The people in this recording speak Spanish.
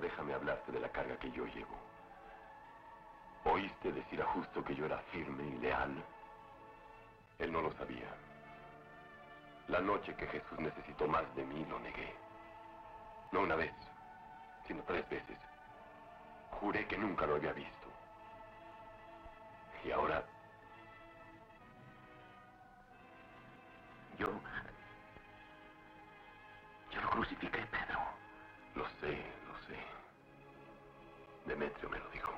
déjame hablarte de la carga que yo llevo. ¿Oíste decir a Justo que yo era firme y leal? Él no lo sabía. La noche que Jesús necesitó más de mí, lo negué. No una vez, sino 3 veces. Juré que nunca lo había visto. Y ahora... Yo lo crucifiqué, Pedro. Lo sé, lo sé. Demetrio me lo dijo.